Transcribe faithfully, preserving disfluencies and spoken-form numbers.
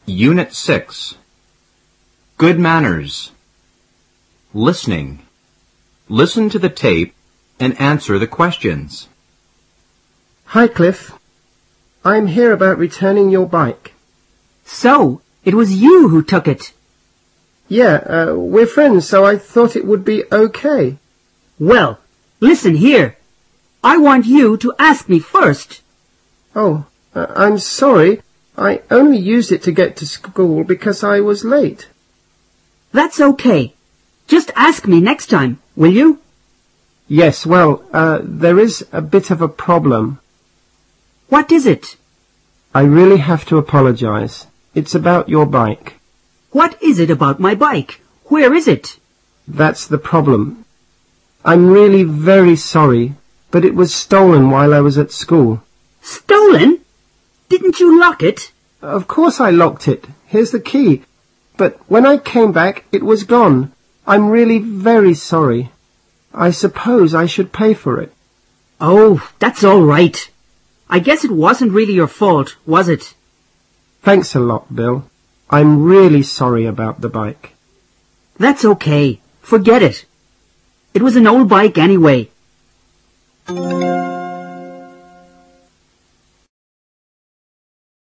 Unit six. Good manners. Listening. Listen to the tape and answer the questions. Hi, Cliff. I'm here about returning your bike. So, it was you who took it? Yeah, uh, we're friends, so I thought it would be okay. Well, listen here. I want you to ask me first. Oh, uh, I'm sorry. I only used it to get to school because I was late. That's okay. Just ask me next time, will you? Yes, well, uh, there is a bit of a problem. What is it? I really have to apologize. It's about your bike. What is it about my bike? Where is it? That's the problem. I'm really very sorry, but it was stolen while I was at school. Stolen? Didn't you lock it? Of course I locked it. Here's the key. But when I came back, it was gone. I'm really very sorry. I suppose I should pay for it. Oh, that's all right. I guess it wasn't really your fault, was it? Thanks a lot, Bill. I'm really sorry about the bike. That's okay. Forget it. It was an old bike anyway.